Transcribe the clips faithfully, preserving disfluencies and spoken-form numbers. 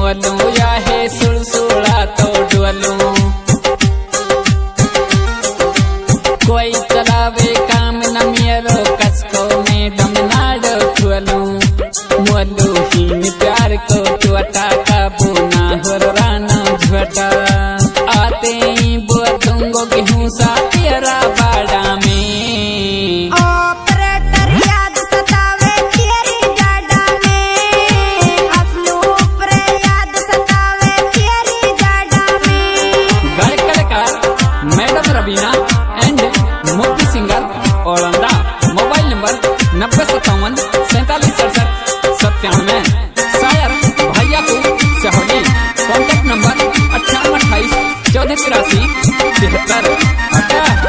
मोलू या है सुलसुला तो डोलू कोई चलावे काम न मेरो कसको में दम नाड़ खोलू मोलू ही प्यार को टूटा काबू ना हो राना झटा आते ही बोलूंगो गेहूं सा तेरा बाड़ा में ऑपरेटर याद सतावे तेरी जाडा में असलूप रे याद सतावे तेरी जाडा में गायककार madam Raveena and movie singer ओलंदा मोबाइल नंबर नब्बे सत्तावन सैतालीस सड़सठ सत्तानवे शायर भैया को सहोली कॉन्टैक्ट नंबर अट्ठावन अट्ठाईस चौदह तिरासी तिहत्तर अठारह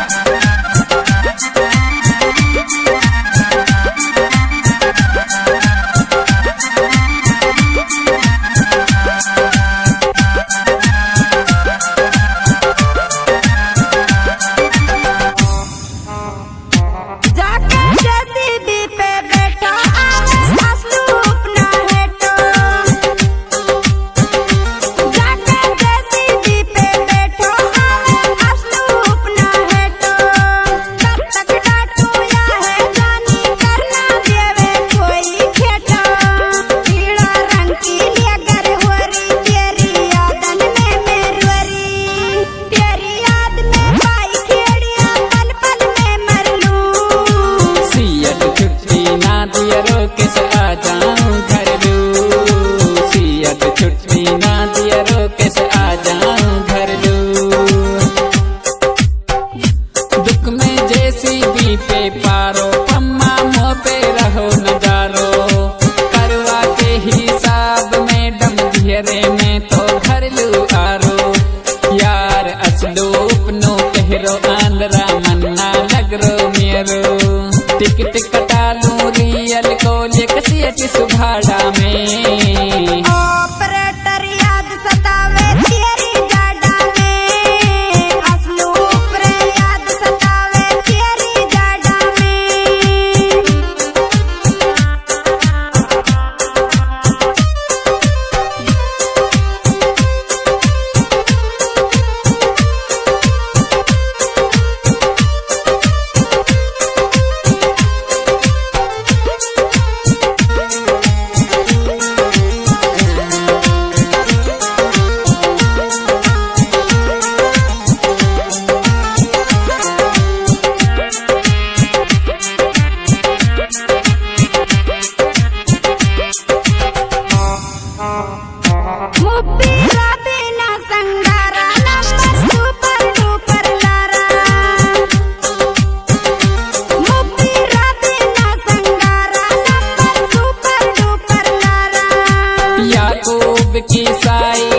कैसे आ जाऊं घर लू सियत छुट्टी ना दिया रो कैसे आ जाऊं घर लू दुख में जैसी भी पे पारो पम्मा मुँह पे रहो नजारो करवा के हिसाब में डम घेरे में तो घर लू आरो यार असलूप नो कहरो आंध्रा मन्ना लगरो मेरो टिकट कटा लूं रियल को लेकर सुभाड़ा में ऑपरेटर याद सतावे तेरी जाडा में असलूप रे याद सतावे तेरी जाडा में याकूब की साई